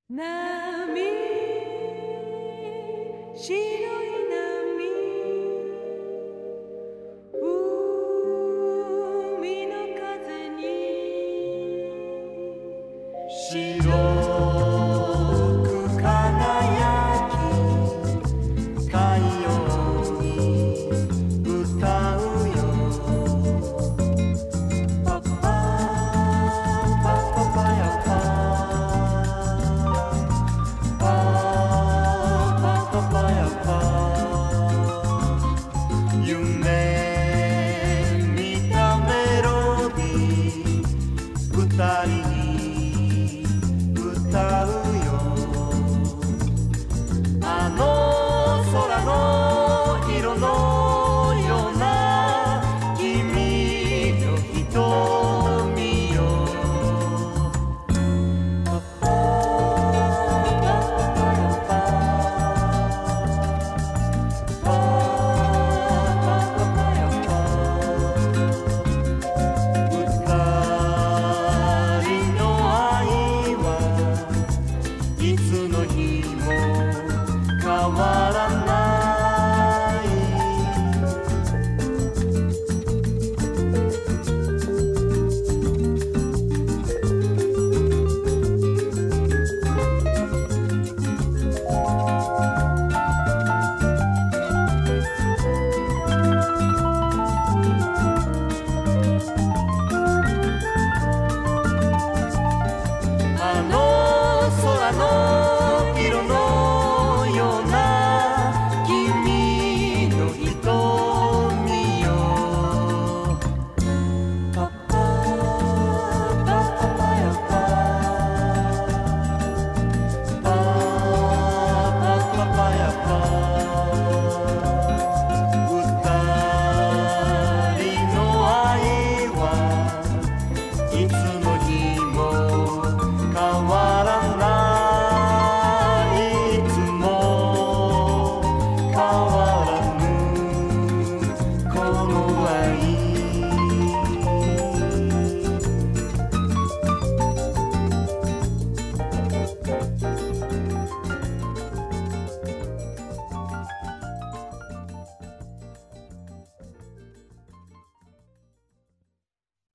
波、白い波、海の風に白く輝き太陽に歌うよパパパパパヤパパパパパヤパ夢見たメロディー二人に歌うよあの空の色のような君の瞳よパパパパヤパパパパヤパ二人の愛はいつの日も変わらないあの空の